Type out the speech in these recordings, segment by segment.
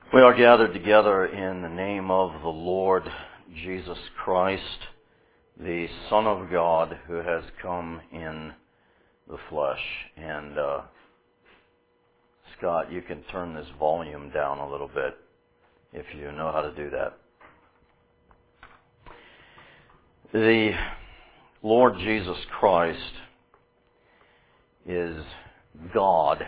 We are gathered together in the name of the Lord Jesus Christ, the Son of God who has come in the flesh. And Scott, you can turn this volume down a little bit if you know how to do that. The Lord Jesus Christ is God,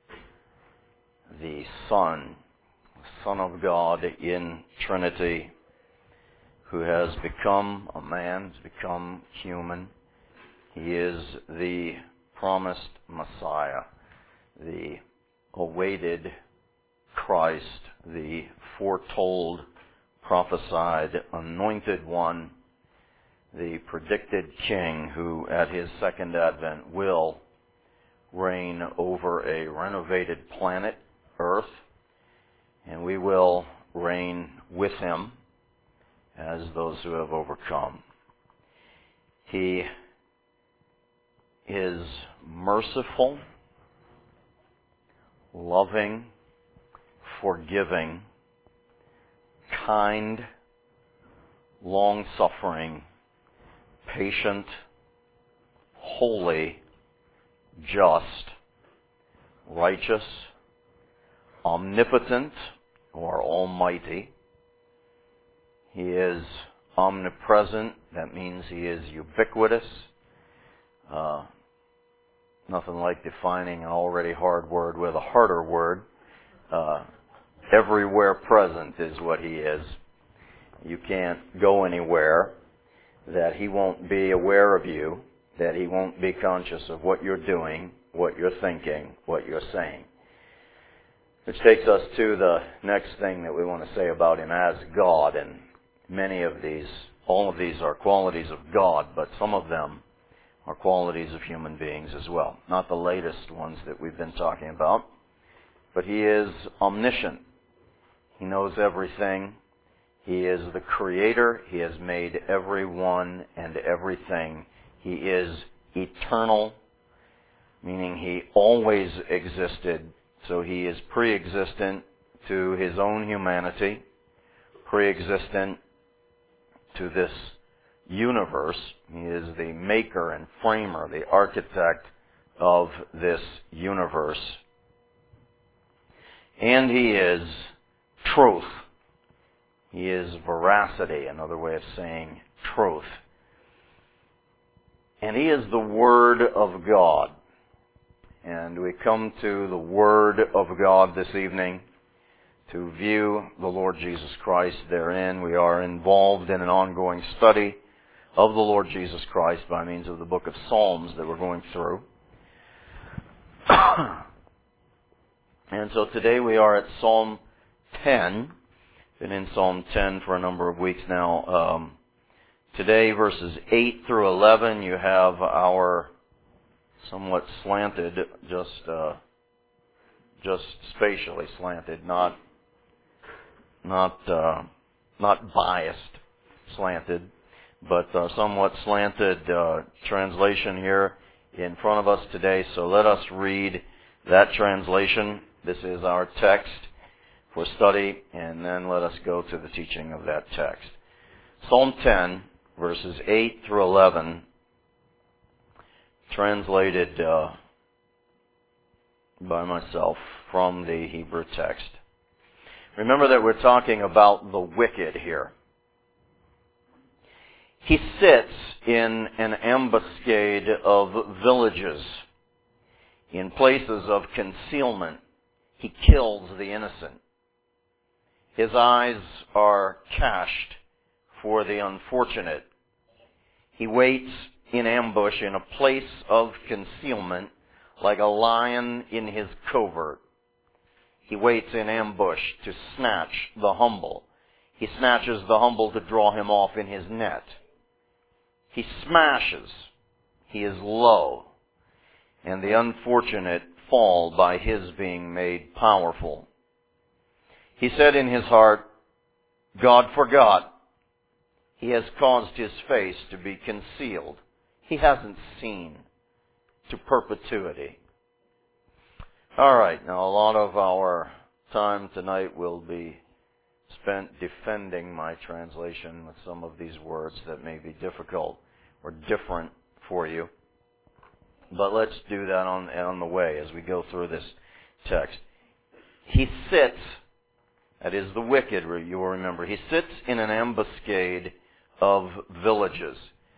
the Son of God in Trinity, who has become a man, has become human. He is the promised Messiah, the awaited Christ, the foretold, prophesied, anointed one, the predicted King who at his second advent will reign over a renovated planet, Earth, and we will reign with him as those who have overcome. He is merciful, loving, forgiving, kind, long-suffering, patient, holy, just, righteous, omnipotent, or almighty. He is omnipresent. That means he is ubiquitous. Nothing like defining an already hard word with a harder word. Everywhere present is what he is. You can't go anywhere that he won't be aware of you, that he won't be conscious of what you're doing, what you're thinking, what you're saying. Which takes us to the next thing that we want to say about him as God. And many of these, all of these are qualities of God, but some of them are qualities of human beings as well. Not the latest ones that we've been talking about. But he is omniscient. He knows everything. He is the creator. He has made everyone and everything. He is eternal, meaning he always existed. So he is pre-existent to his own humanity, pre-existent to this universe. He is the maker and framer, the architect of this universe. And he is truth. He is veracity, another way of saying truth. And he is the Word of God. And we come to the Word of God this evening to view the Lord Jesus Christ therein. We are involved in an ongoing study of the Lord Jesus Christ by means of the book of Psalms that we're going through. And so today we are at Psalm 10. Been in Psalm 10 for a number of weeks now. Today, verses 8 through 11, you have our somewhat slanted, just spatially slanted, not biased slanted, but somewhat slanted translation here in front of us today. So let us read that translation. This is our text for study, and then let us go to the teaching of that text. Psalm 10, verses 8 through 11, translated by myself from the Hebrew text. Remember that we're talking about the wicked here. He sits in an ambuscade of villages, in places of concealment. He kills the innocent. His eyes are cached for the unfortunate. He waits in ambush in a place of concealment like a lion in his covert. He waits in ambush to snatch the humble. He snatches the humble to draw him off in his net. He smashes. He is low. And the unfortunate fall by his being made powerful. He said in his heart, God forgot. He has caused his face to be concealed. He hasn't seen to perpetuity. All right, now a lot of our time tonight will be spent defending my translation with some of these words that may be difficult or different for you. But let's do that on the way as we go through this text. He sits, that is the wicked, you will remember. He sits in an ambuscade of villages.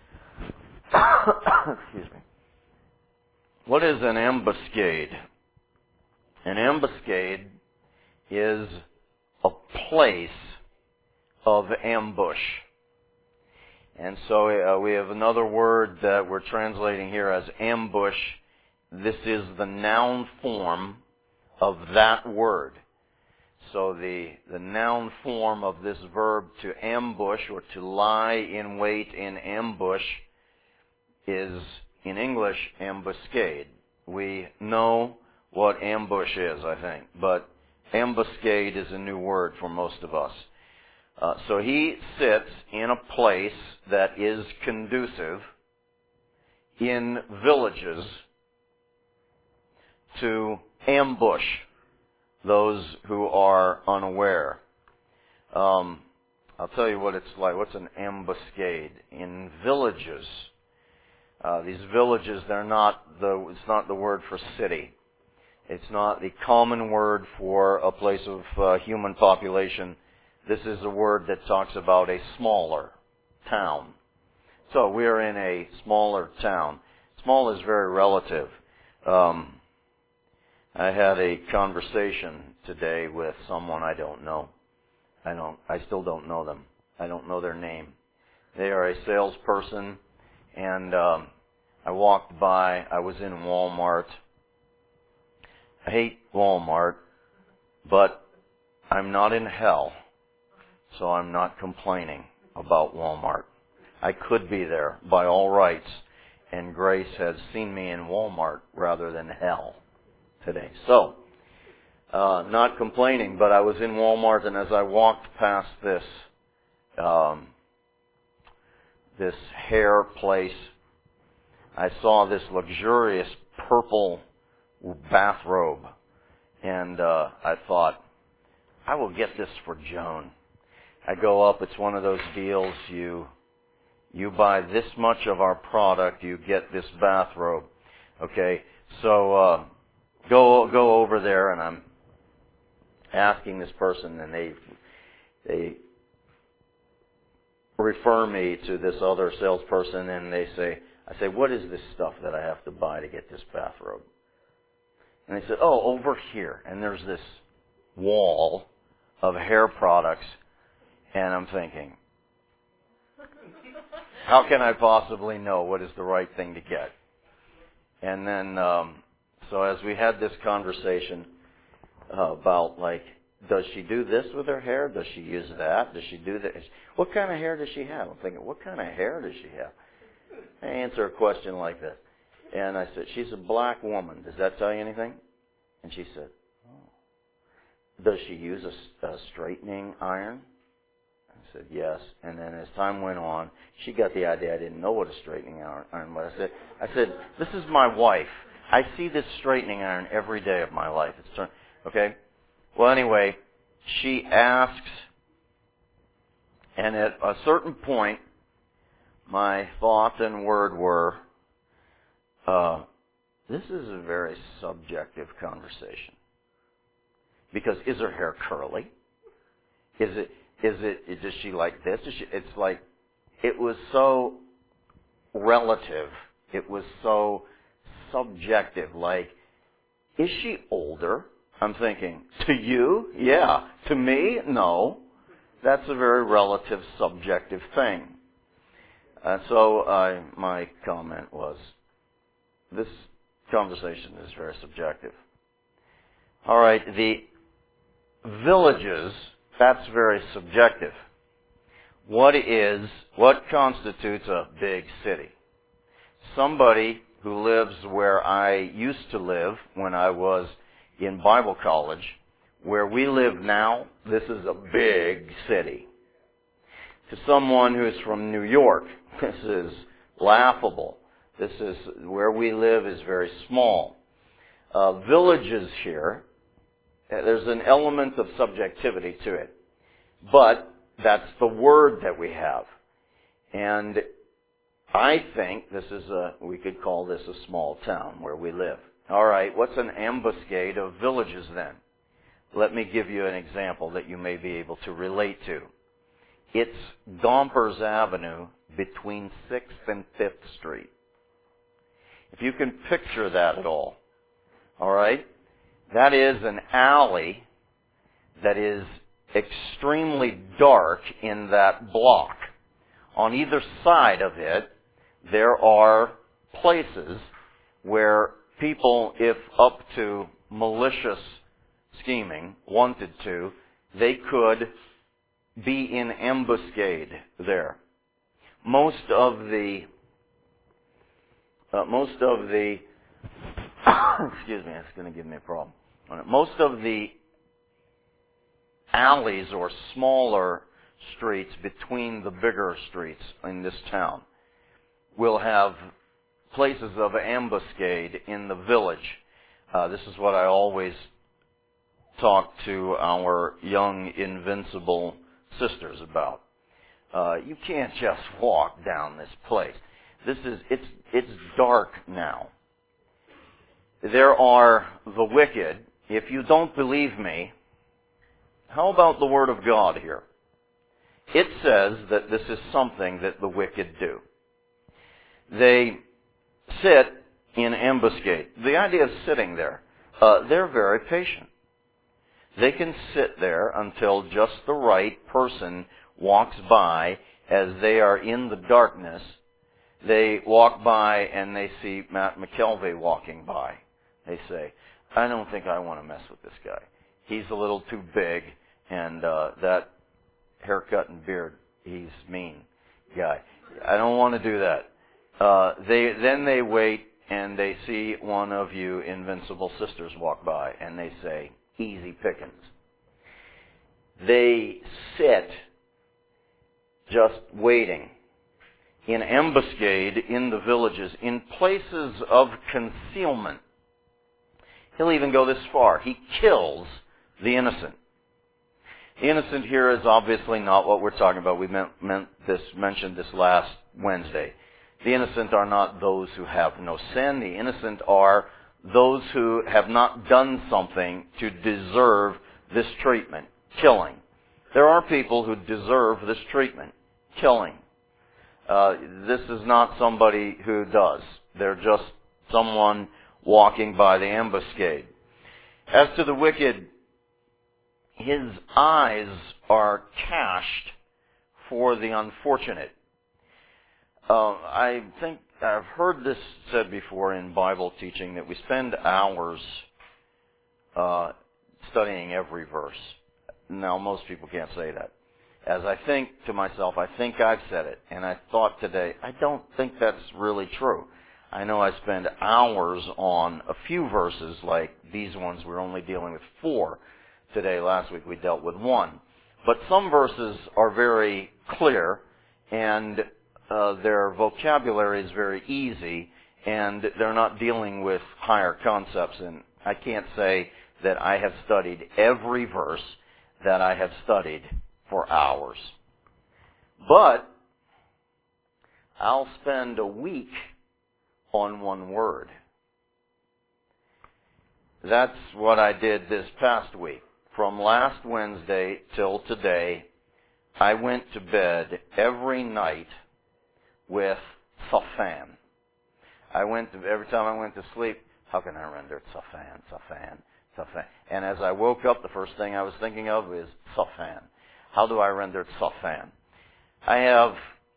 Excuse me. What is an ambuscade? An ambuscade is a place of ambush. And so we have another word that we're translating here as ambush. This is the noun form of that word. So the noun form of this verb to ambush or to lie in wait in ambush is, in English, ambuscade. We know what ambush is, I think, but ambuscade is a new word for most of us. So he sits in a place that is conducive in villages to ambush those who are unaware. I'll tell you what it's like. What's an ambuscade? In villages, these villages, it's not the word for city. It's not the common word for a place of human population. This is a word that talks about a smaller town. So we're in a smaller town. Small is very relative. I had a conversation today with someone I don't know. I still don't know them. I don't know their name. They are a salesperson, and I walked by. I was in Walmart. I hate Walmart, but I'm not in hell, so I'm not complaining about Walmart. I could be there by all rights, and grace has seen me in Walmart rather than hell today. So, not complaining, but I was in Walmart, and as I walked past this hair place, I saw this luxurious purple bathrobe, and I thought, I will get this for Joan. I go up, it's one of those deals, you buy this much of our product, you get this bathrobe. Okay, so go over there, and I'm asking this person, and they refer me to this other salesperson, and I say, what is this stuff that I have to buy to get this bathrobe? And they said, oh, over here. And there's this wall of hair products, and I'm thinking, how can I possibly know what is the right thing to get? And then, so as we had this conversation about, like, does she do this with her hair? Does she use that? Does she do this? What kind of hair does she have? I'm thinking, what kind of hair does she have? I answer a question like this. And I said, she's a black woman. Does that tell you anything? And she said, oh. Does she use a straightening iron? I said, yes. And then as time went on, she got the idea I didn't know what a straightening iron was. I said, this is my wife. I see this straightening iron every day of my life. Okay? Well, anyway, she asks, and at a certain point, my thought and word were, this is a very subjective conversation. Because is her hair curly? Does she like this? It's like, it was so relative. It was so subjective. Like, is she older? I'm thinking, to you? Yeah. To me? No. That's a very relative, subjective thing. So my comment was, this conversation is very subjective. All right, the villages, that's very subjective. What constitutes a big city? Somebody who lives where I used to live when I was in Bible college, where we live now, this is a big city. To someone who's from New York, this is laughable. This is where we live is very small. Villages here There's an element of subjectivity to it. But that's the word that we have. And I think we could call this a small town where we live. All right, what's an ambuscade of villages then? Let me give you an example that you may be able to relate to. It's Gompers Avenue between 6th and 5th Street. If you can picture that at all right? That is an alley that is extremely dark in that block. On either side of it, there are places where people, if up to malicious scheming, wanted to, they could be in ambuscade there. Most of the excuse me, that's going to give me a problem. Most of the alleys or smaller streets between the bigger streets in this town will have places of ambuscade in the village. This is what I always talk to our young invincible sisters about. You can't just walk down this place. It's dark now. There are the wicked. If you don't believe me, how about the Word of God here? It says that this is something that the wicked do. They sit in ambuscade. The idea of sitting there, they're very patient. They can sit there until just the right person walks by as they are in the darkness. They walk by and they see Matt McKelvey walking by. They say, I don't think I want to mess with this guy. He's a little too big, and that haircut and beard, he's mean guy. I don't want to do that. Then they wait and they see one of you invincible sisters walk by and they say, easy pickings. They sit just waiting in ambuscade in the villages, in places of concealment. He'll even go this far. He kills the innocent. The innocent here is obviously not what we're talking about. We mentioned this last Wednesday. The innocent are not those who have no sin. The innocent are those who have not done something to deserve this treatment, killing. There are people who deserve this treatment, killing. This is not somebody who does. They're just someone walking by the ambuscade. As to the wicked, his eyes are cached for the unfortunate. I think I've heard this said before in Bible teaching that we spend hours studying every verse. Now, most people can't say that. As I think to myself, I think I've said it. And I thought today, I don't think that's really true. I know I spend hours on a few verses like these ones. We're only dealing with 4 today. Last week we dealt with 1. But some verses are very clear and their vocabulary is very easy and they're not dealing with higher concepts. And I can't say that I have studied every verse that I have studied for hours. But I'll spend a week on one word. That's what I did this past week. From last Wednesday till today, I went to bed every night with Safan. Every time I went to sleep, how can I render it? Safan, Safan, Safan. And as I woke up, the first thing I was thinking of is Safan. How do I render it Safan? I have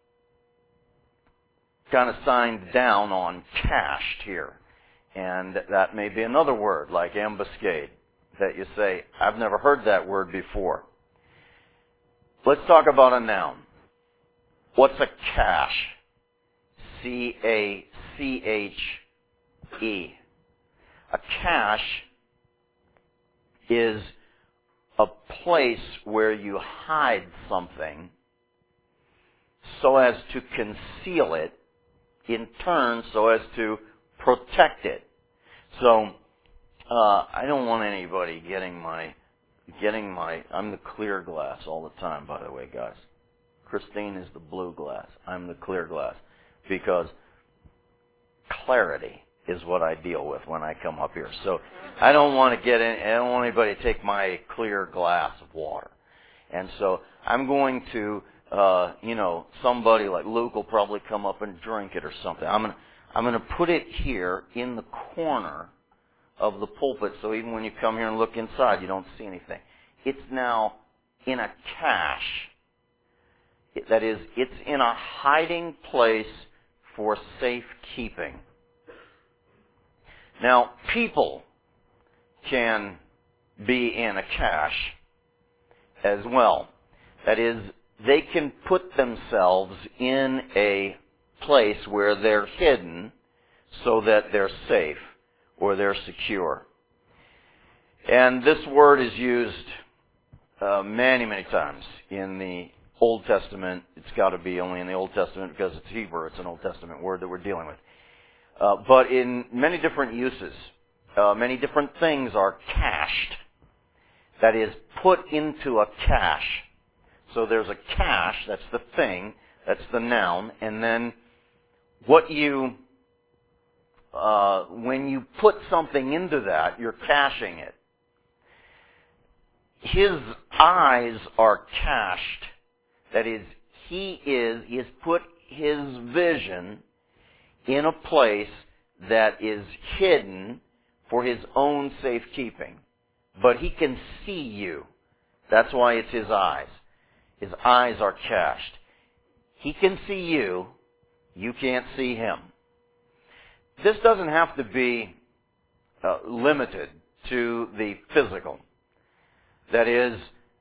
kind of signed down on cached here. And that may be another word, like ambuscade, that you say, I've never heard that word before. Let's talk about a noun. What's a cache? C-A-C-H-E. A cache is a place where you hide something so as to conceal it, in turn so as to protect it. So I don't want anybody getting my, I'm the clear glass all the time, by the way, guys. Christine is the blue glass. I'm the clear glass. Because clarity is what I deal with when I come up here. So I don't want anybody to take my clear glass of water. And so I'm going to, somebody like Luke will probably come up and drink it or something. I'm going to put it here in the corner of the pulpit, so even when you come here and look inside, you don't see anything. It's now in a cache. That is, it's in a hiding place for safekeeping. Now, people can be in a cache as well. That is, they can put themselves in a place where they're hidden so that they're safe or they're secure. And this word is used many, many times in the Old Testament. It's got to be only in the Old Testament because it's Hebrew. It's an Old Testament word that we're dealing with. But in many different uses, many different things are cached. That is, put into a cache. So there's a cache, that's the thing, that's the noun, and then what you, when you put something into that, you're caching it. His eyes are cached. That is, he has put his vision in a place that is hidden for his own safekeeping. But he can see you. That's why it's his eyes. His eyes are cached. He can see you. You can't see him. This doesn't have to be limited to the physical. That is,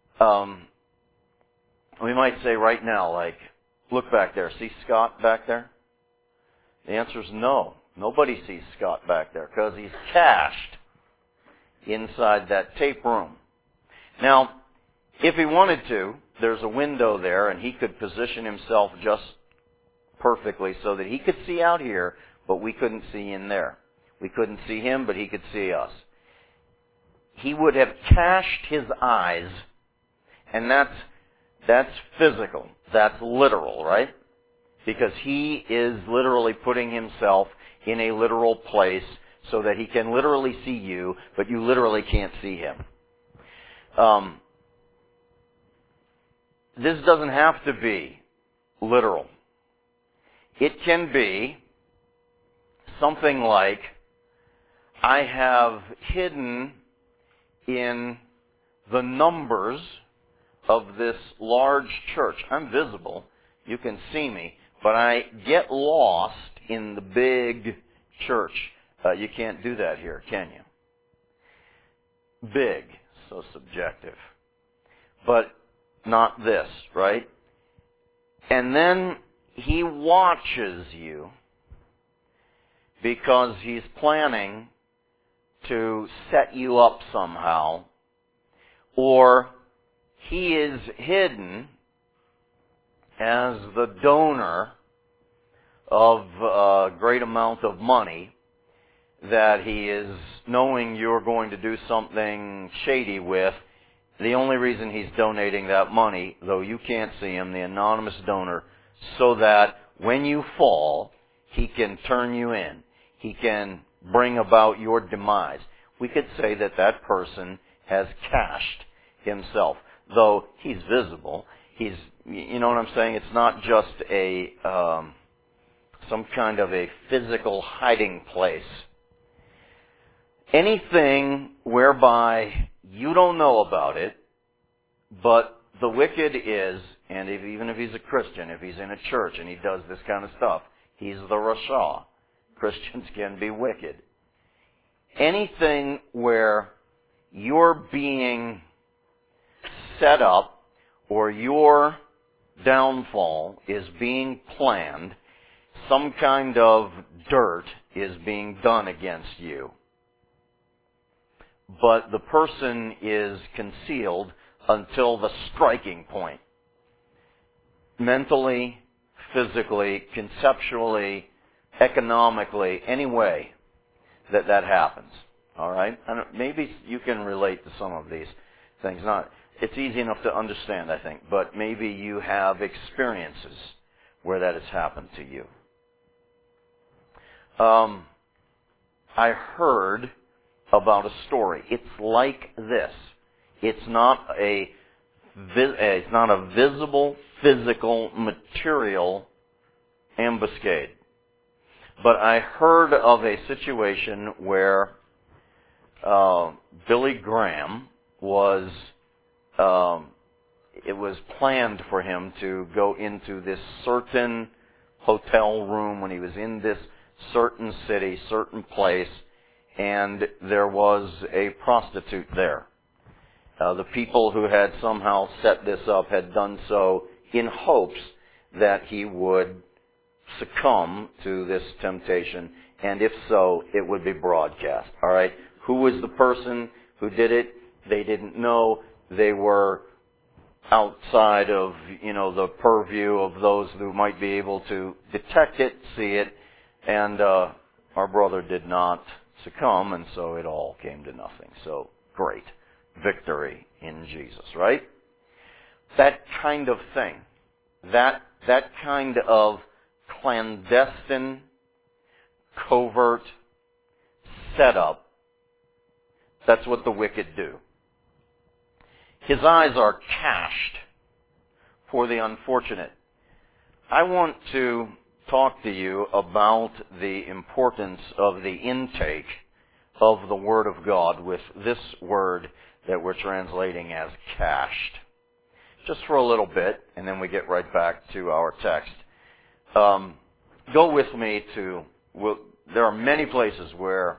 we might say right now, like, look back there. See Scott back there? The answer is no. Nobody sees Scott back there because he's cached inside that tape room. Now, if he wanted to, there's a window there and he could position himself just perfectly so that he could see out here, but we couldn't see in there. We couldn't see him, but he could see us. He would have cached his eyes, and that's physical. That's literal, right? Because he is literally putting himself in a literal place so that he can literally see you, but you literally can't see him. This doesn't have to be literal. It can be something like, I have hidden in the numbers of this large church. I'm visible. You can see me. But I get lost in the big church. You can't do that here, can you? Big, so subjective. But not this, right? And then he watches you because he's planning to set you up somehow, or he is hidden as the donor of a great amount of money that he is knowing you're going to do something shady with. The only reason he's donating that money, though you can't see him, the anonymous donor, so that when you fall, he can turn you in. He can bring about your demise. We could say that that person has cached himself, though he's visible. He's, you know what I'm saying? It's not just a some kind of a physical hiding place. Anything whereby you don't know about it, but the wicked is, and even if he's a Christian, if he's in a church and he does this kind of stuff, he's the Rasha. Christians can be wicked. Anything where you're being set up or your downfall is being planned, some kind of dirt is being done against you. But the person is concealed until the striking point. Mentally, physically, conceptually, economically, any way that happens. All right? And maybe you can relate to some of these things. It's easy enough to understand, I think, but maybe you have experiences where that has happened to you. I heard about a story. It's like this. It's not a visible, physical, material ambuscade. But I heard of a situation where Billy Graham was, it was planned for him to go into this certain hotel room when he was in this certain city, certain place, and there was a prostitute there. The people who had somehow set this up had done so in hopes that he would succumb to this temptation, and if so, it would be broadcast. All right? Who was the person who did it? They didn't know. They were outside of, the purview of those who might be able to detect it, see it, and our brother did not succumb, and so it all came to nothing. So, great. Victory in Jesus, right? That kind of thing. That kind of clandestine, covert setup, that's what the wicked do. His eyes are cached for the unfortunate. I want to talk to you about the importance of the intake of the Word of God with this word that we're translating as cached. Just for a little bit, and then we get right back to our text. Go with me to, there are many places where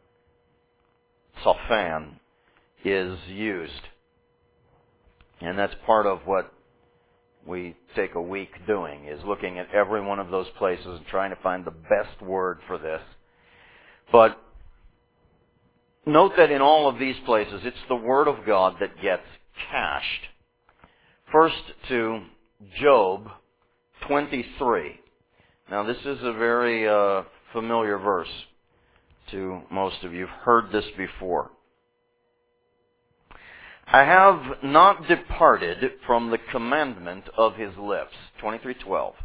Sophan is used. And that's part of what we take a week doing, is looking at every one of those places and trying to find the best word for this. But note that in all of these places, it's the Word of God that gets cached. First to Job 23. Now this is a very familiar verse to most of you. You've heard this before. I have not departed from the commandment of his lips. 23:12.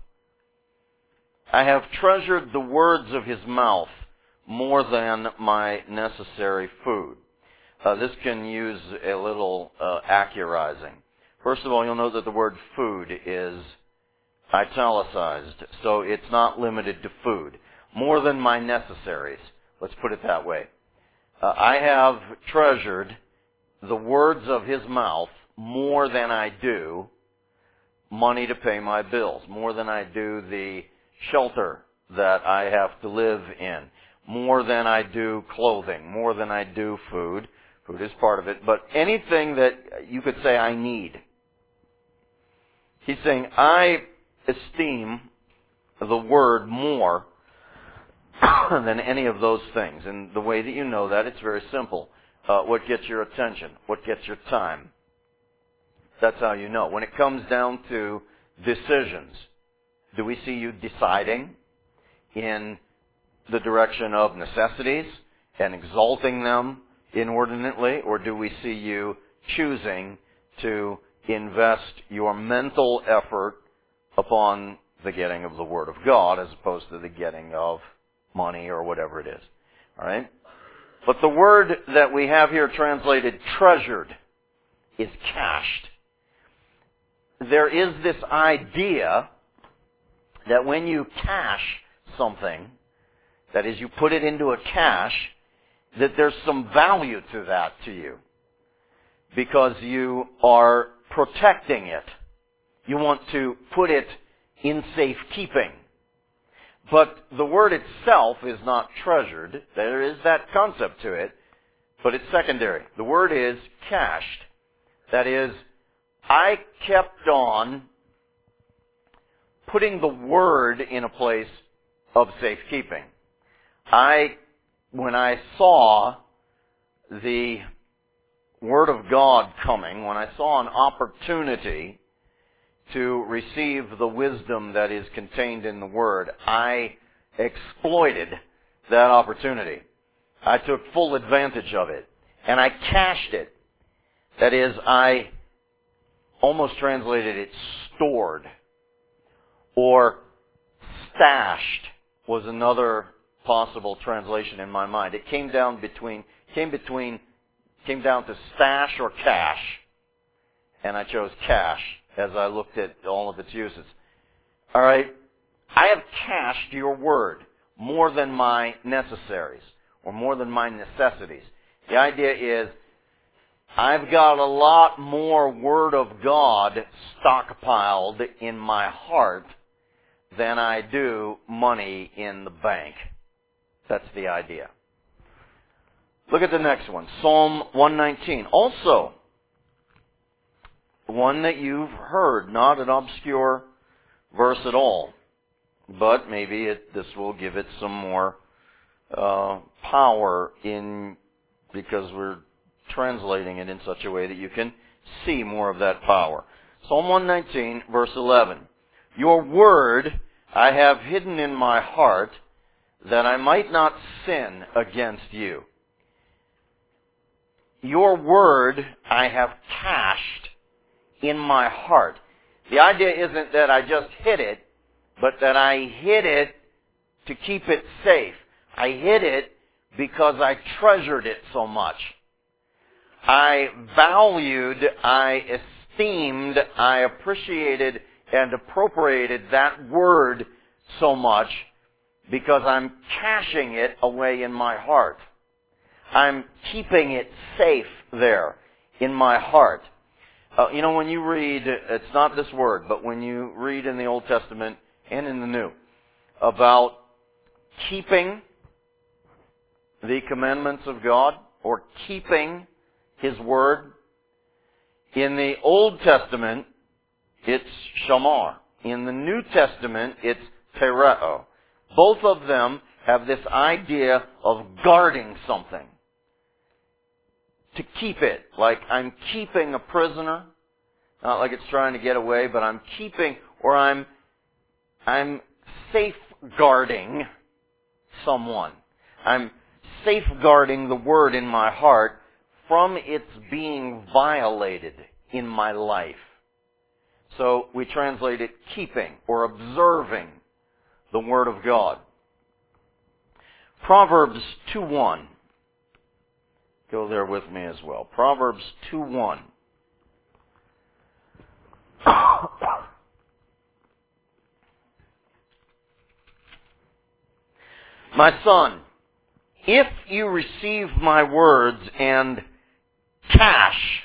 I have treasured the words of his mouth more than my necessary food. This can use a little accurizing. First of all, you'll note that the word food is italicized, so it's not limited to food. More than my necessaries. Let's put it that way. I have treasured the words of his mouth more than I do money to pay my bills, more than I do the shelter that I have to live in, more than I do clothing, more than I do food. Food is part of it, but anything that you could say I need. He's saying, I esteem the word more than any of those things. And the way that you know that, it's very simple. What gets your attention? What gets your time? That's how you know. When it comes down to decisions, do we see you deciding in the direction of necessities and exalting them inordinately, or do we see you choosing to invest your mental effort upon the getting of the Word of God as opposed to the getting of money or whatever it is? All right? But the word that we have here translated treasured is cached. There is this idea that when you cache something, that is, you put it into a cache, that there's some value to that to you because you are protecting it. You want to put it in safekeeping. But the word itself is not treasured. There is that concept to it, but it's secondary. The word is cached. That is, I kept on putting the word in a place of safekeeping. When I saw the Word of God coming, when I saw an opportunity to receive the wisdom that is contained in the Word, I exploited that opportunity. I took full advantage of it. And I cashed it. That is, I almost translated it stored. Or stashed was another possible translation in my mind. It came down to stash or cash. And I chose cash as I looked at all of its uses. All right. I have cached your word more than my necessaries or more than my necessities. The idea is I've got a lot more Word of God stockpiled in my heart than I do money in the bank. That's the idea. Look at the next one, Psalm 119. Also, one that you've heard, not an obscure verse at all, but maybe this will give it some more power because we're translating it in such a way that you can see more of that power. Psalm 119, verse 11. Your word I have hidden in my heart that I might not sin against you. Your word I have cached in my heart. The idea isn't that I just hid it, but that I hid it to keep it safe. I hid it because I treasured it so much. I valued, I esteemed, I appreciated and appropriated that word so much because I'm caching it away in my heart. I'm keeping it safe there in my heart. When you read, it's not this word, but when you read in the Old Testament and in the New about keeping the commandments of God or keeping His Word, in the Old Testament, it's shamar. In the New Testament, it's tereo. Both of them have this idea of guarding something. To keep it, like I'm keeping a prisoner, not like it's trying to get away, but I'm keeping, or I'm safeguarding someone. I'm safeguarding the word in my heart from its being violated in my life. So we translate it keeping or observing the Word of God. Proverbs 2:1. Go there with me as well. Proverbs 2:1. My son, if you receive my words and cache,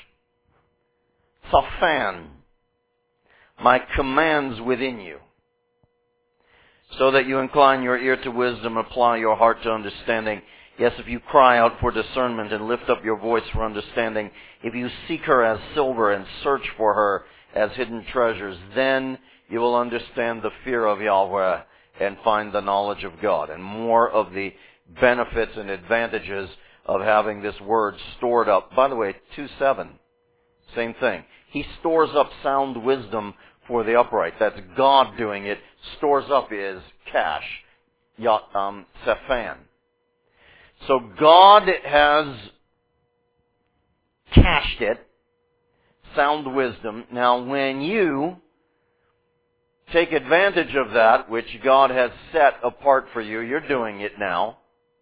safan, my commands within you, so that you incline your ear to wisdom, apply your heart to understanding. Yes, if you cry out for discernment and lift up your voice for understanding, if you seek her as silver and search for her as hidden treasures, then you will understand the fear of Yahweh and find the knowledge of God. And more of the benefits and advantages of having this word stored up. By the way, 2:7, same thing. He stores up sound wisdom for the upright. That's God doing it. Stores up is cash, safan. So God has cached it, sound wisdom. Now when you take advantage of that, which God has set apart for you, you're doing it now,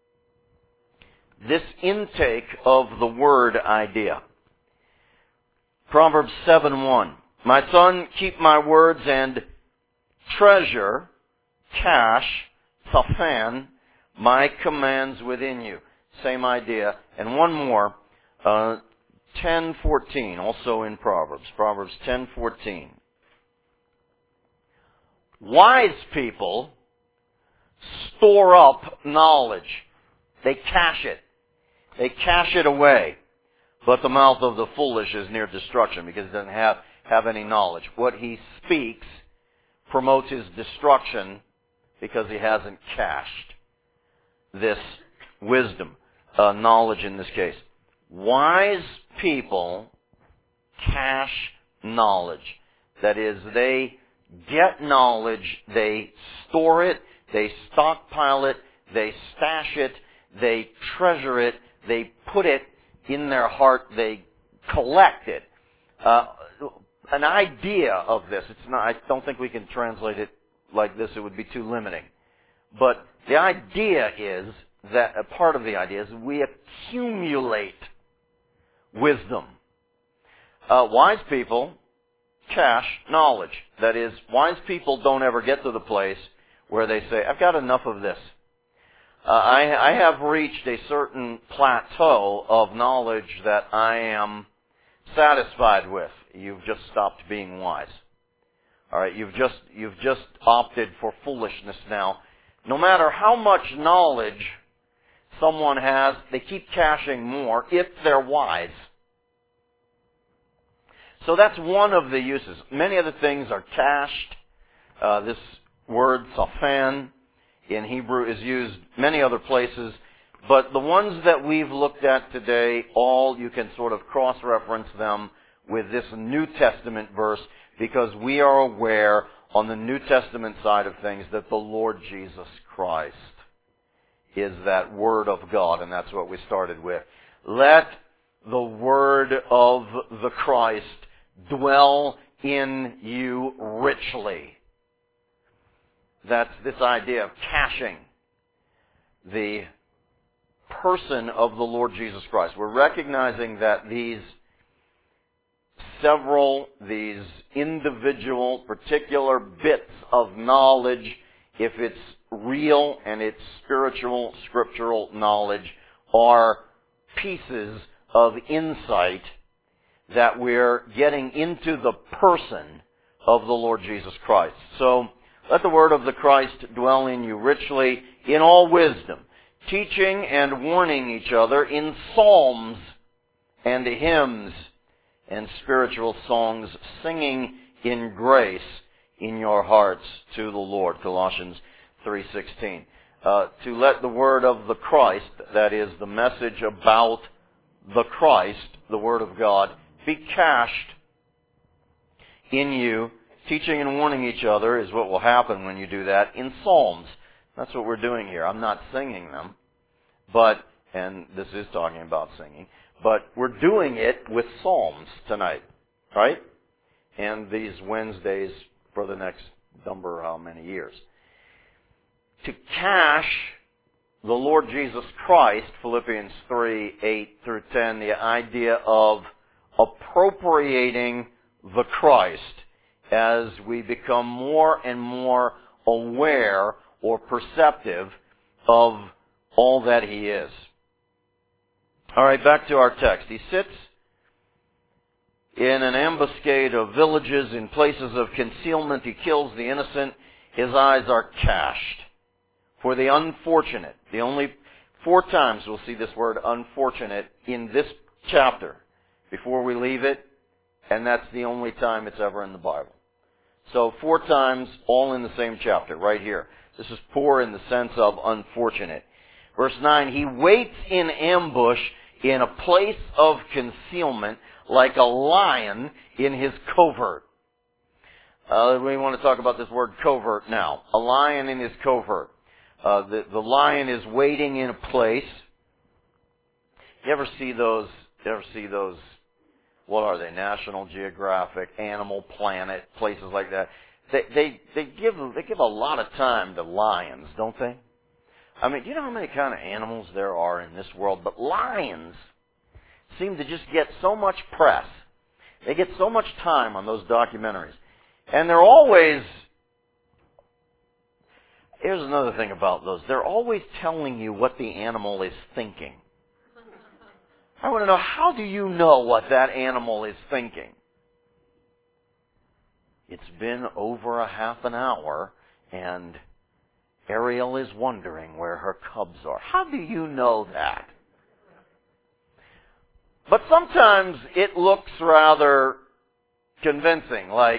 this intake of the word idea. Proverbs 7:1. My son, keep my words and treasure, cash, safan, my commands within you. Same idea. And one more, 10:14, also in Proverbs. Proverbs 10:14. Wise people store up knowledge. They cache it. They cache it away. But the mouth of the foolish is near destruction because it doesn't have any knowledge. What he speaks promotes his destruction because he hasn't cached this wisdom, knowledge in this case. Wise people cache knowledge. That is, they get knowledge, they store it, they stockpile it, they stash it, they treasure it, they put it in their heart, they collect it. An idea of this, it's not, I don't think we can translate it like this, it would be too limiting. But the idea is that, a part of the idea is we accumulate wisdom. Wise people cache knowledge. That is, wise people don't ever get to the place where they say, I've got enough of this. I have reached a certain plateau of knowledge that I am satisfied with. You've just stopped being wise. All right, you've just opted for foolishness now. No matter how much knowledge someone has, they keep caching more if they're wise. So that's one of the uses. Many other things are cached. This word, safan, in Hebrew is used many other places. But the ones that we've looked at today, all you can sort of cross-reference them with this New Testament verse, because we are aware on the New Testament side of things that the Lord Jesus Christ is that Word of God, and that's what we started with. Let the Word of the Christ dwell in you richly. That's this idea of caching the person of the Lord Jesus Christ. We're recognizing that these individual, particular bits of knowledge, if it's real and it's spiritual, scriptural knowledge, are pieces of insight that we're getting into the person of the Lord Jesus Christ. So, let the word of the Christ dwell in you richly in all wisdom, teaching and warning each other in psalms and hymns and spiritual songs, singing in grace in your hearts to the Lord. Colossians 3:16. To let the word of the Christ, that is the message about the Christ, the Word of God, be cached in you. Teaching and warning each other is what will happen when you do that in psalms. That's what we're doing here. I'm not singing them, and this is talking about singing, but we're doing it with psalms tonight, right? And these Wednesdays for the next number how many years. To cache the Lord Jesus Christ, Philippians 3:8-10, the idea of appropriating the Christ as we become more and more aware or perceptive of all that He is. All right, back to our text. He sits in an ambuscade of villages, in places of concealment. He kills the innocent. His eyes are cached for the unfortunate. The only 4 times we'll see this word unfortunate in this chapter before we leave it, and that's the only time it's ever in the Bible. So 4 times, all in the same chapter, right here. This is poor in the sense of unfortunate. Verse 9, he waits in ambush in a place of concealment like a lion in his covert. We want to talk about this word covert now. A lion in his covert. The lion is waiting in a place. You ever see those, what are they, National Geographic, Animal Planet, places like that? They give a lot of time to lions, don't they? I mean, do you know how many kind of animals there are in this world? But lions seem to just get so much press. They get so much time on those documentaries. And they're always, here's another thing about those, they're always telling you what the animal is thinking. I want to know, how do you know what that animal is thinking? It's been over a half an hour, and Ariel is wondering where her cubs are. How do you know that? But sometimes it looks rather convincing, like,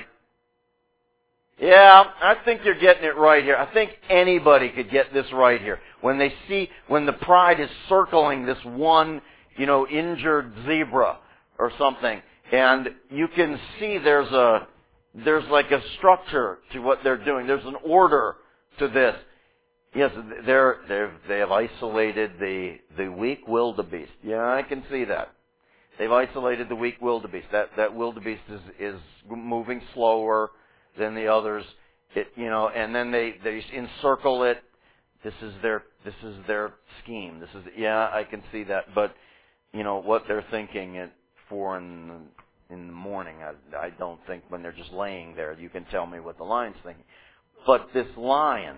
yeah, I think you're getting it right here. I think anybody could get this right here. When the pride is circling this one, injured zebra or something, and you can see there's like a structure to what they're doing. There's an order to this. Yes, they have isolated the weak wildebeest. Yeah, I can see that. They've isolated the weak wildebeest. That wildebeest is moving slower than the others. And then they encircle it. This is their scheme. Yeah, I can see that. But what they're thinking at 4 in the morning, I don't think when they're just laying there you can tell me what the lion's thinking. But this lion,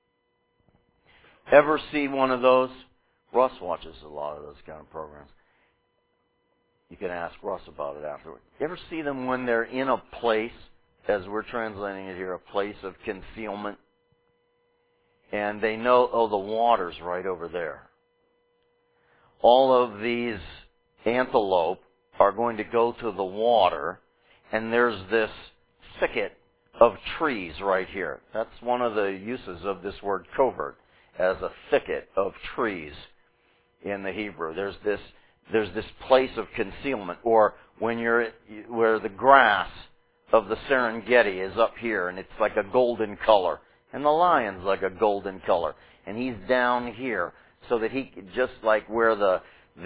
ever see one of those? Russ watches a lot of those kind of programs. You can ask Russ about it afterward. You ever see them when they're in a place, as we're translating it here, a place of concealment? And they know, the water's right over there. All of these antelope are going to go to the water, and there's this thicket of trees right here. That's one of the uses of this word covert, as a thicket of trees in the Hebrew. There's this place of concealment, or where the grass of the Serengeti is up here, and it's like a golden color, and the lion's like a golden color, and he's down here, so that he just like where the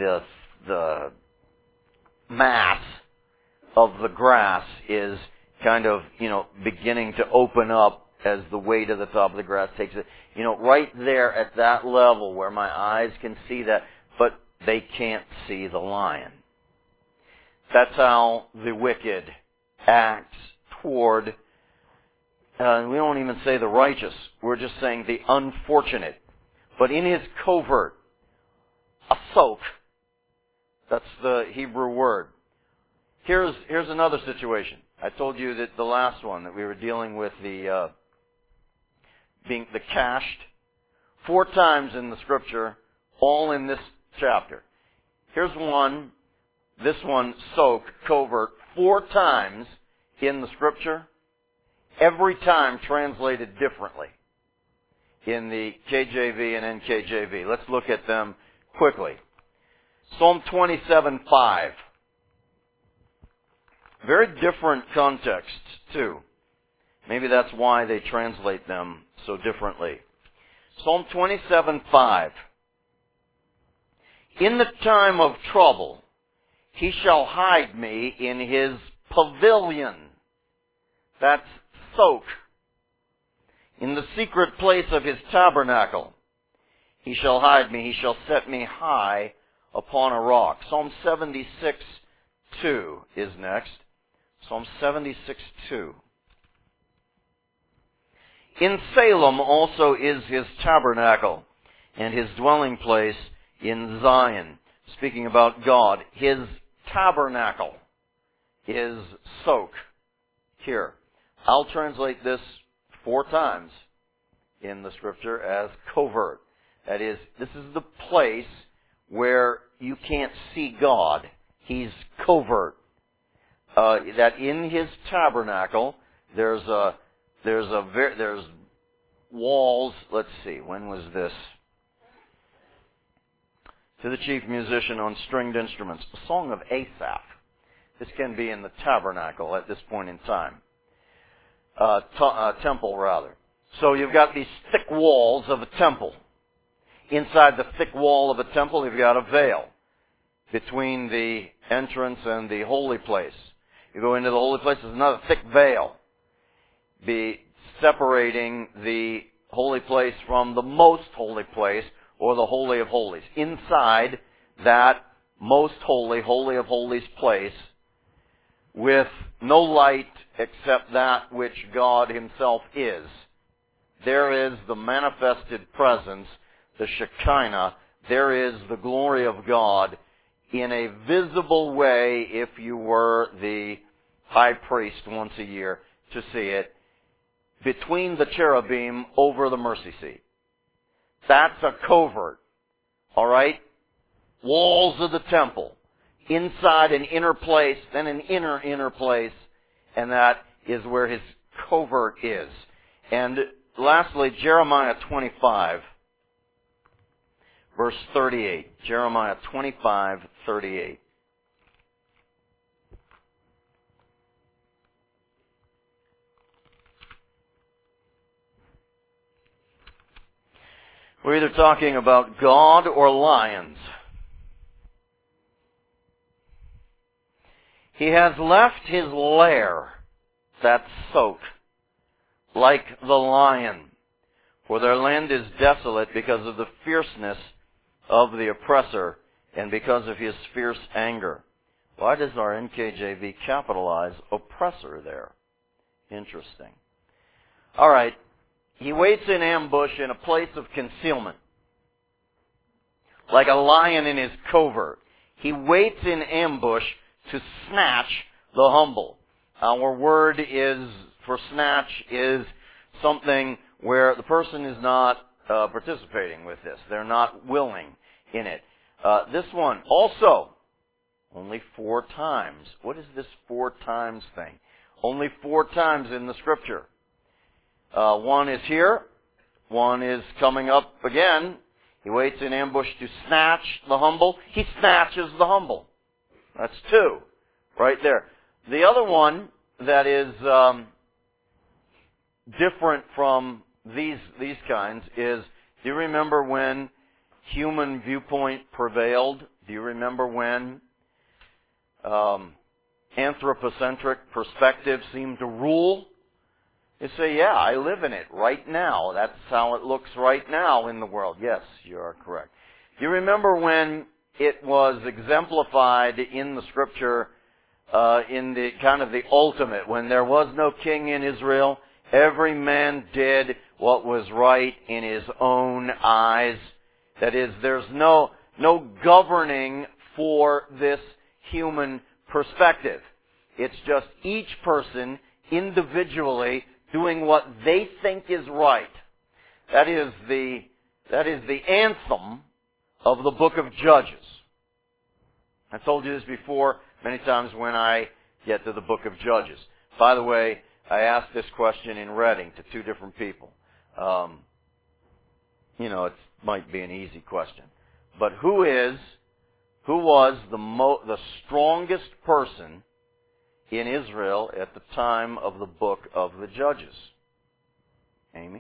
mass of the grass is kind of beginning to open up as the weight of the top of the grass takes it. Right there at that level where my eyes can see that, but they can't see the lion. That's how the wicked acts toward, we don't even say the righteous, we're just saying the unfortunate. But in his covert, asok, that's the Hebrew word. Here's another situation. I told you that the last one, that we were dealing with the cached, 4 times in the Scripture, all in this chapter. Here's one, this one, soak, covert, 4 times in the Scripture, every time translated differently in the KJV and NKJV. Let's look at them quickly. Psalm 27:5. Very different contexts, too. Maybe that's why they translate them so differently. Psalm 27:5. In the time of trouble, he shall hide me in his pavilion. That's soak. In the secret place of his tabernacle, he shall hide me. He shall set me high upon a rock. Psalm 76:2 is next. Psalm 76:2. In Salem also is his tabernacle, and his dwelling place in Zion. Speaking about God, his tabernacle is soak here. I'll translate this 4 times in the Scripture as covert. That is, this is the place where you can't see God. He's covert. That in his tabernacle, there's walls. Let's see, when was this? To the chief musician on stringed instruments, the Song of Asaph. This can be in the tabernacle at this point in time. Temple, rather. So you've got these thick walls of a temple. Inside the thick wall of a temple, you've got a veil between the entrance and the holy place. You go into the holy place, there's another thick veil separating the holy place from the most holy place, or the Holy of Holies. Inside that most holy, Holy of Holies place, with no light except that which God himself is, there is the manifested presence, the Shekinah. There is the glory of God in a visible way if you were the high priest once a year to see it, between the cherubim over the mercy seat. That's a covert. All right? Walls of the temple. Inside an inner place, then an inner place, and that is where his covert is. And lastly, Jeremiah 25, verse 38. Jeremiah 25:38. We're either talking about God or lions. He has left his lair, that soak, like the lion, for their land is desolate because of the fierceness of the oppressor and because of his fierce anger. Why does our NKJV capitalize oppressor there? Interesting. All right. He waits in ambush in a place of concealment, like a lion in his covert. He waits in ambush to snatch the humble. Our word is for snatch is something where the person is not participating with this. They're not willing in it. This one also, only 4 times. What is this 4 times thing? Only 4 times in the Scripture. One is here. One is coming up again. He waits in ambush to snatch the humble. He snatches the humble. That's 2 right there. The other one that is different from these kinds is, do you remember when human viewpoint prevailed? Do you remember when anthropocentric perspective seemed to rule? You say, yeah, I live in it right now. That's how it looks right now in the world. Yes, you are correct. Do you remember when it was exemplified in the Scripture in the kind of the ultimate, when there was no king in Israel, every man did what was right in his own eyes? That is, there's no governing for this human perspective. It's just each person individually doing what they think is right. That is the anthem of the book of Judges. I told you this before many times when I get to the book of Judges. By the way, I asked this question in Reading to 2 different people. It might be an easy question. But who was the strongest person in Israel at the time of the book of the Judges? Amy?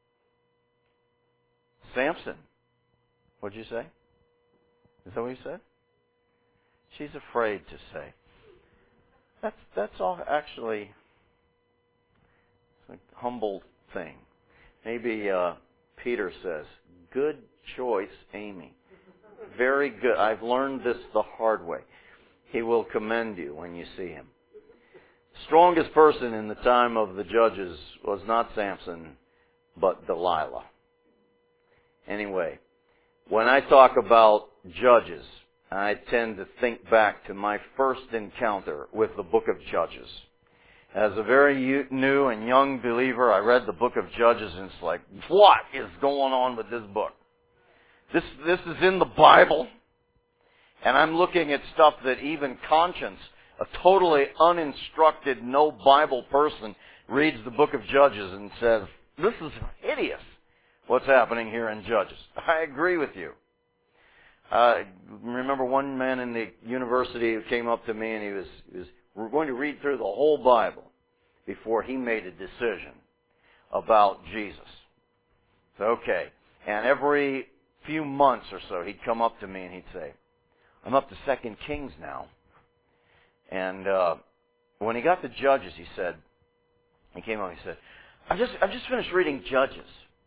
Samson. What'd you say? Is that what you said? She's afraid to say. That's all actually a humble thing. Maybe Peter says, good choice, Amy. Very good. I've learned this the hard way. He will commend you when you see him. Strongest person in the time of the Judges was not Samson, but Delilah. Anyway, when I talk about Judges, I tend to think back to my first encounter with the book of Judges. As a very new and young believer, I read the book of Judges and it's like, what is going on with this book? This is in the Bible? And I'm looking at stuff that even conscience, a totally uninstructed, no Bible person, reads the book of Judges and says, this is hideous, what's happening here in Judges. I agree with you. I remember one man in the university who came up to me and he was we're going to read through the whole Bible before he made a decision about Jesus. So, okay. And every few months or so, he'd come up to me and he'd say, I'm up to 2 Kings now. And when he got to Judges, he came up and he said, I've just finished reading Judges.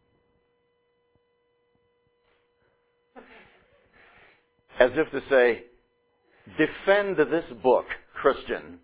As if to say, defend this book, Christian.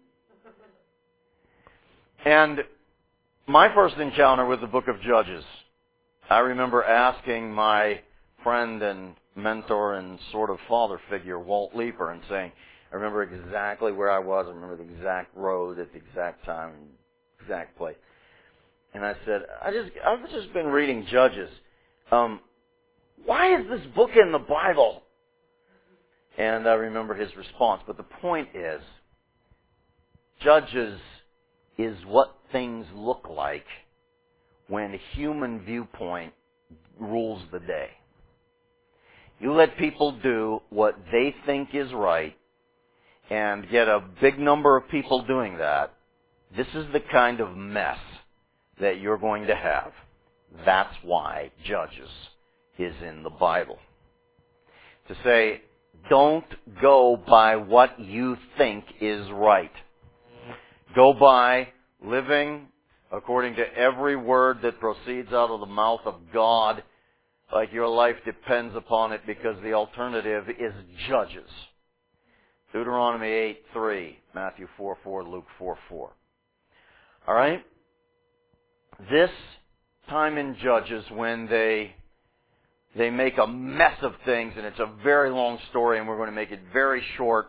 And my first encounter with the book of Judges, I remember asking my friend and mentor and sort of father figure, Walt Leeper, and saying, I remember exactly where I was. I remember the exact road at the exact time, exact place. And I said, I've just been reading Judges. Why is this book in the Bible? And I remember his response. But the point is, Judges is what things look like when human viewpoint rules the day. You let people do what they think is right and get a big number of people doing that, this is the kind of mess that you're going to have. That's why Judges is in the Bible. To say, don't go by what you think is right. Go by living according to every word that proceeds out of the mouth of God, like your life depends upon it, because the alternative is Judges. Deuteronomy 8:3, Matthew 4:4, Luke 4:4. All right? This time in Judges, when they make a mess of things, and it's a very long story, and we're going to make it very short.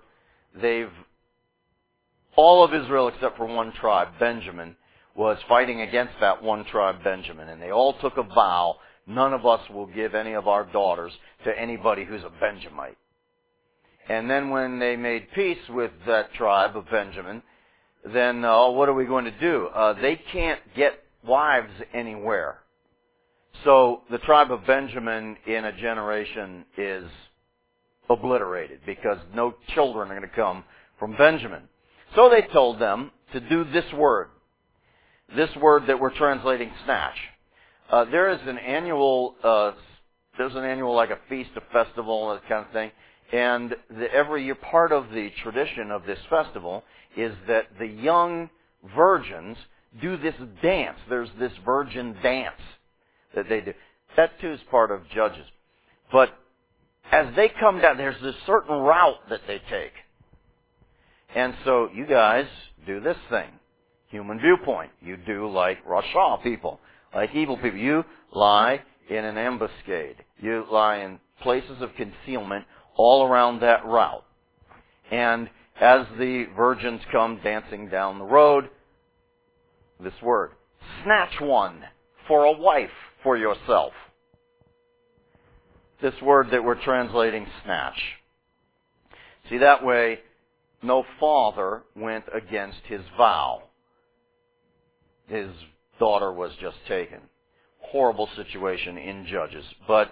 All of Israel except for one tribe, Benjamin, was fighting against that one tribe, Benjamin, and they all took a vow, none of us will give any of our daughters to anybody who's a Benjamite. And then when they made peace with that tribe of Benjamin, then what are we going to do? They can't get wives anywhere. So the tribe of Benjamin in a generation is obliterated because no children are going to come from Benjamin. So they told them to do this word that we're translating snatch. There's an annual like a feast, a festival, that kind of thing. And every year, part of the tradition of this festival is that the young virgins do this dance. There's this virgin dance that they do. That too is part of Judges. But as they come down, there's this certain route that they take. And so you guys do this thing. Human viewpoint. You do like Rasha people, like evil people. You lie in an ambuscade. You lie in places of concealment all around that route. And as the virgins come dancing down the road, this word, snatch one for a wife for yourself. This word that we're translating snatch. See, that way, no father went against his vow. His daughter was just taken. Horrible situation in Judges. But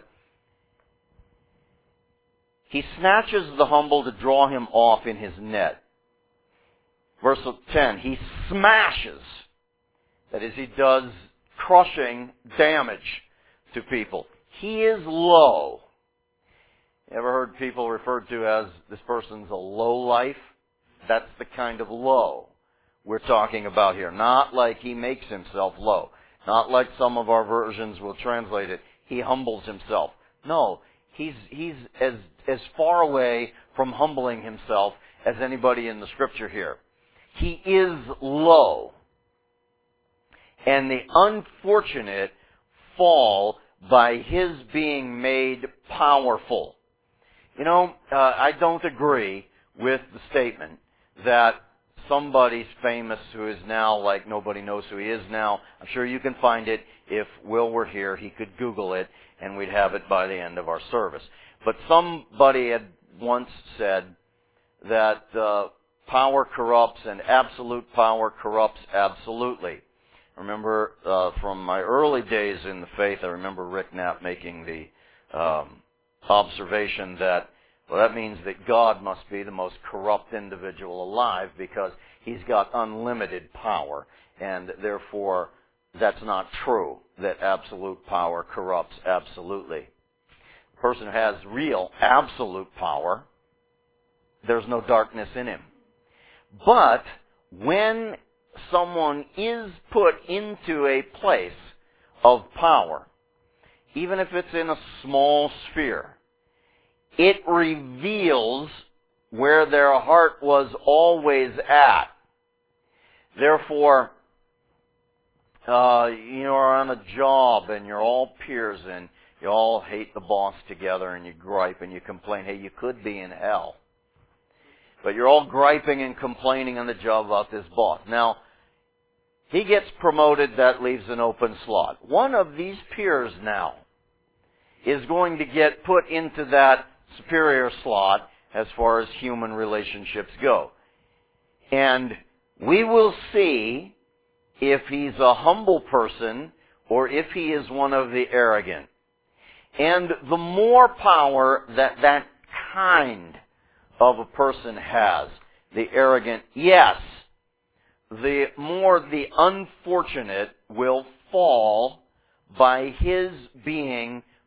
he snatches the humble to draw him off in his net. Verse 10, he smashes. That is, he does crushing damage to people. He is low. You ever heard people referred to as this person's a low life? That's the kind of low we're talking about here. Not like he makes himself low. Not like some of our versions will translate it. He humbles himself. No, he's as far away from humbling himself as anybody in the Scripture here. He is low. And the unfortunate fall by his being made powerful. You know, I don't agree with the statement that somebody's famous who is now like nobody knows who he is now. I'm sure you can find it. If Will were here, he could Google it, and we'd have it by the end of our service. But somebody had once said that power corrupts, and absolute power corrupts absolutely. I remember from my early days in the faith, I remember Rick Knapp making the observation that, well, that means that God must be the most corrupt individual alive because he's got unlimited power, and therefore that's not true, that absolute power corrupts absolutely. The person who has real absolute power, there's no darkness in him. But when someone is put into a place of power, even if it's in a small sphere, it reveals where their heart was always at. Therefore, you're on a job and you're all peers and you all hate the boss together and you gripe and you complain. Hey, you could be in hell. But you're all griping and complaining on the job about this boss. Now, he gets promoted, that leaves an open slot. One of these peers now is going to get put into that superior slot as far as human relationships go. And we will see if he's a humble person or if he is one of the arrogant. And the more power that kind of a person has, the arrogant, yes, the more the unfortunate will fall by his being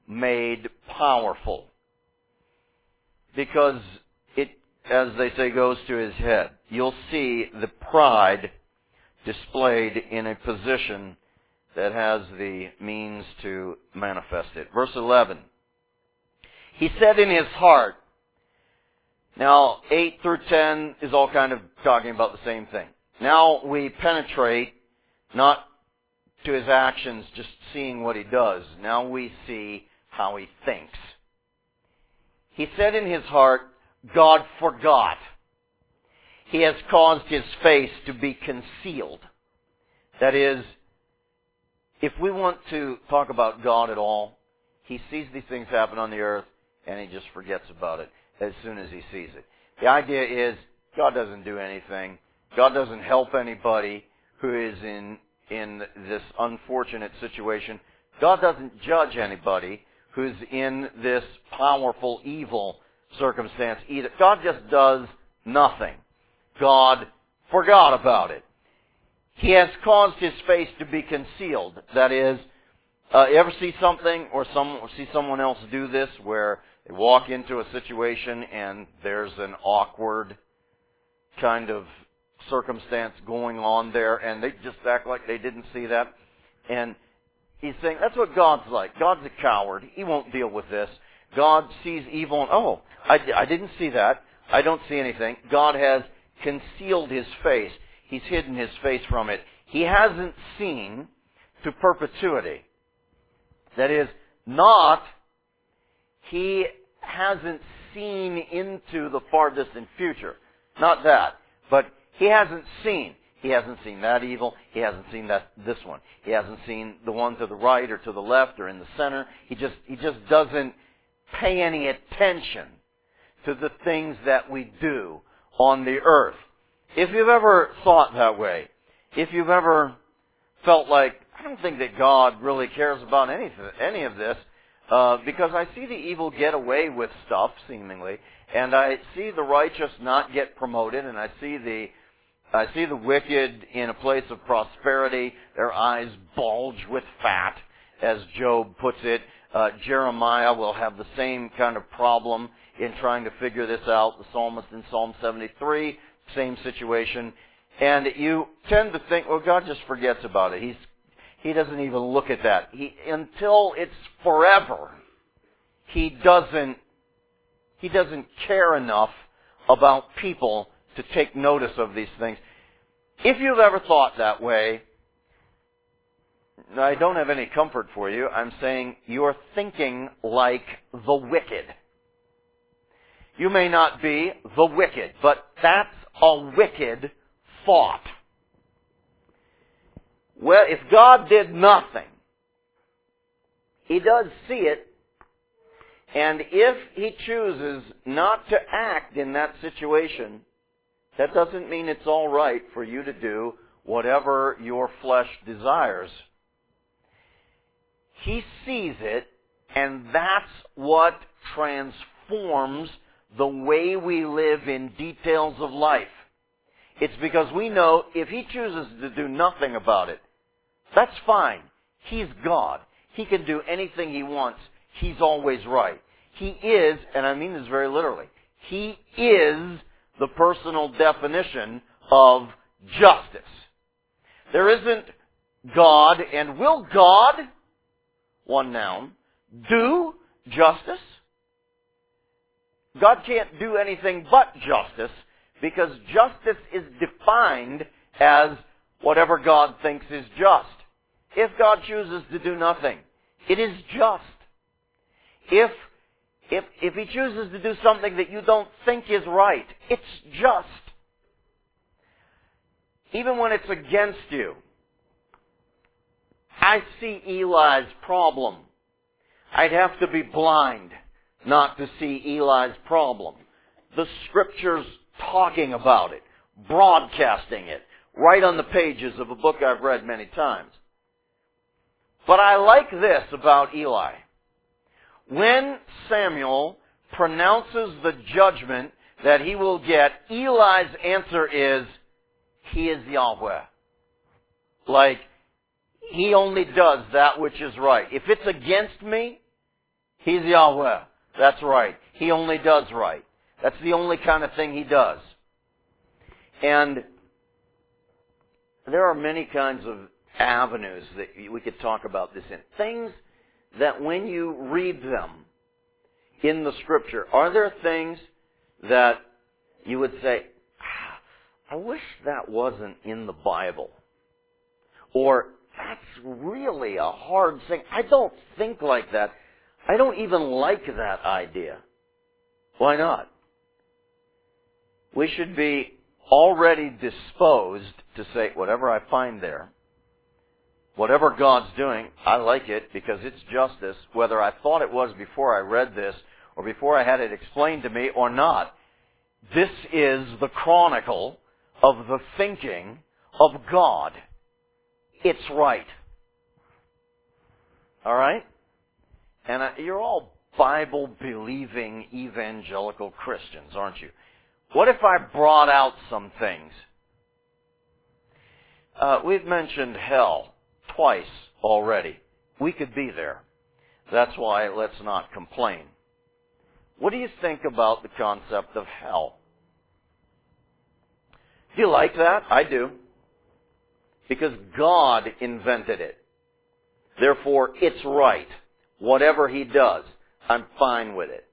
made powerful. Because it, as they say, goes to his head. You'll see the pride displayed in a position that has the means to manifest it. Verse 11. He said in his heart. Now, 8 through 10 is all kind of talking about the same thing. Now we penetrate not to his actions, just seeing what he does. Now we see how he thinks. He said in his heart, God forgot. He has caused his face to be concealed. That is, if we want to talk about God at all, he sees these things happen on the earth and he just forgets about it as soon as he sees it. The idea is God doesn't do anything. God doesn't help anybody who is in this unfortunate situation. God doesn't judge anybody who's in this powerful evil circumstance either. God just does nothing. God forgot about it. He has caused his face to be concealed. That is, you ever see something or see someone else do this where they walk into a situation and there's an awkward kind of circumstance going on there and they just act like they didn't see that? And he's saying that's what God's like. God's a coward. He won't deal with this. God sees evil and, I didn't see that. I don't see anything. God has concealed his face. He's hidden his face from it. He hasn't seen to perpetuity. That is, he hasn't seen into the far distant future. Not that. But he hasn't seen. He hasn't seen that evil. He hasn't seen this one. He hasn't seen the one to the right or to the left or in the center. He just doesn't pay any attention to the things that we do on the earth. If you've ever thought that way, if you've ever felt like, I don't think that God really cares about any of this, because I see the evil get away with stuff, seemingly, and I see the righteous not get promoted, and I see the wicked in a place of prosperity, their eyes bulge with fat, as Job puts it. Jeremiah will have the same kind of problem in trying to figure this out. The psalmist in Psalm 73, same situation. And you tend to think, well, God just forgets about it. He doesn't even look at that. Until it's forever, He doesn't care enough about people to take notice of these things. If you've ever thought that way, I don't have any comfort for you. I'm saying you're thinking like the wicked. You may not be the wicked, but that's a wicked thought. Well, if God did nothing, He does see it, and if He chooses not to act in that situation, that doesn't mean it's all right for you to do whatever your flesh desires. He sees it, and that's what transforms the way we live in details of life. It's because we know if He chooses to do nothing about it, that's fine. He's God. He can do anything He wants. He's always right. He is, and I mean this very literally, He is the personal definition of justice. There isn't God, and will God, one noun, do justice? God can't do anything but justice, because justice is defined as whatever God thinks is just. If God chooses to do nothing, it is just. If He chooses to do something that you don't think is right, it's just. Even when it's against you. I see Eli's problem. I'd have to be blind not to see Eli's problem. The Scripture's talking about it, broadcasting it, right on the pages of a book I've read many times. But I like this about Eli. When Samuel pronounces the judgment that he will get, Eli's answer is, He is Yahweh. Like, He only does that which is right. If it's against me, He's Yahweh. That's right. He only does right. That's the only kind of thing He does. And there are many kinds of avenues that we could talk about this in. Things that when you read them in the Scripture, are there things that you would say, I wish that wasn't in the Bible? Or, that's really a hard thing. I don't think like that. I don't even like that idea. Why not? We should be already disposed to say, whatever I find there, whatever God's doing, I like it because it's justice, whether I thought it was before I read this or before I had it explained to me or not. This is the chronicle of the thinking of God. It's right. All right? And you're all Bible-believing evangelical Christians, aren't you? What if I brought out some things? We've mentioned hell twice already. We could be there. That's why let's not complain. What do you think about the concept of hell? Do you like that? I do. Because God invented it. Therefore, it's right. Whatever He does, I'm fine with it.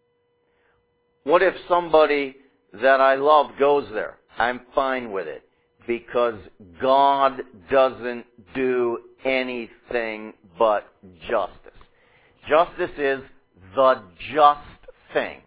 What if somebody that I love goes there? I'm fine with it. Because God doesn't do anything but justice. Justice is the just thing.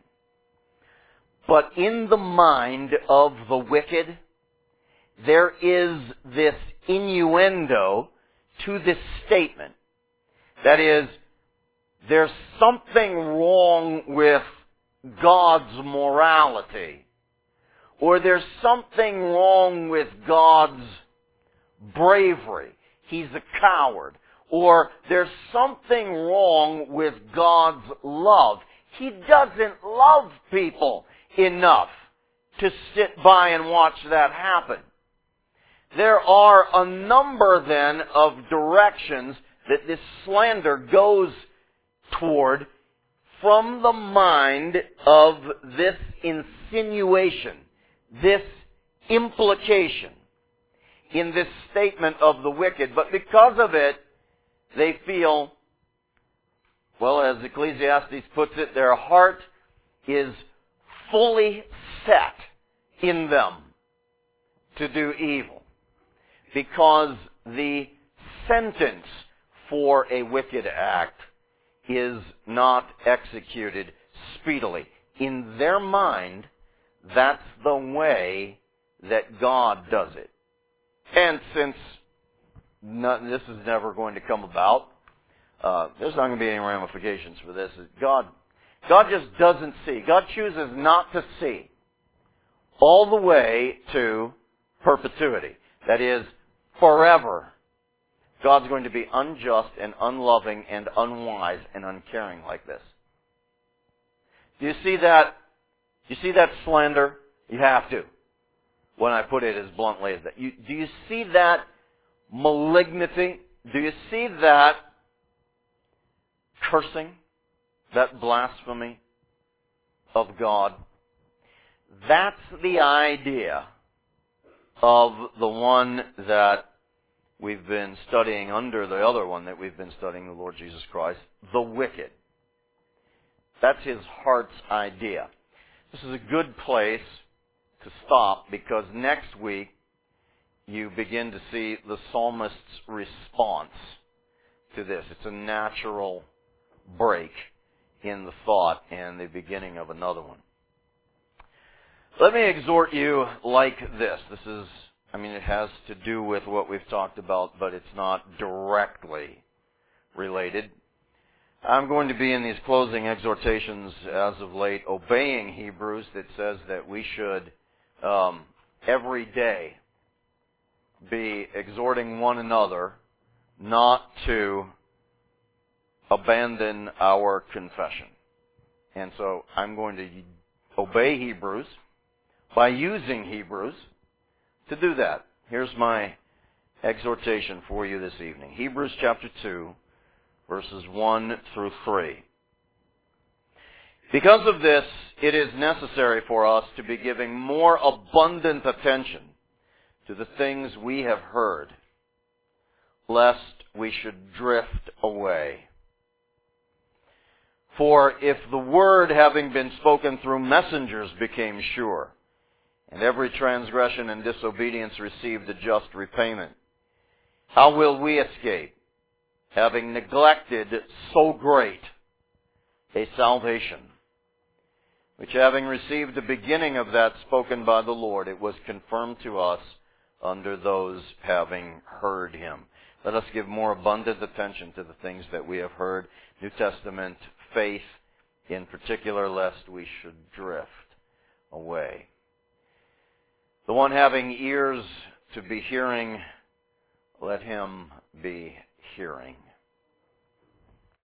But in the mind of the wicked, there is this innuendo to this statement. That is, there's something wrong with God's morality. Or there's something wrong with God's bravery. He's a coward. Or there's something wrong with God's love. He doesn't love people enough to sit by and watch that happen. There are a number then of directions that this slander goes toward from the mind of this insinuation, this implication in this statement of the wicked. But because of it, they feel, well, as Ecclesiastes puts it, their heart is fully set in them to do evil. Because the sentence for a wicked act is not executed speedily. In their mind, that's the way that God does it. And since this is never going to come about, there's not going to be any ramifications for this. God just doesn't see. God chooses not to see all the way to perpetuity. That is, forever. God's going to be unjust and unloving and unwise and uncaring like this. Do you see that? Do you see that slander? You have to. When I put it as bluntly as that. Do you see that malignity? Do you see that cursing? That blasphemy of God? That's the idea of the one that we've been studying under the other one that we've been studying, the Lord Jesus Christ, the wicked. That's His heart's idea. This is a good place to stop because next week you begin to see the psalmist's response to this. It's a natural break in the thought and the beginning of another one. Let me exhort you like this. It has to do with what we've talked about, but it's not directly related. I'm going to be in these closing exhortations as of late obeying Hebrews that says that we should every day be exhorting one another not to abandon our confession. And so I'm going to obey Hebrews by using Hebrews to do that. Here's my exhortation for you this evening. Hebrews chapter 2, verses 1 through 3. Because of this, it is necessary for us to be giving more abundant attention to the things we have heard, lest we should drift away. For if the word having been spoken through messengers became sure, and every transgression and disobedience received a just repayment, how will we escape, having neglected so great a salvation, which having received the beginning of that spoken by the Lord, it was confirmed to us under those having heard him. Let us give more abundant attention to the things that we have heard. New Testament faith in particular, lest we should drift away. The one having ears to be hearing, let him be hearing.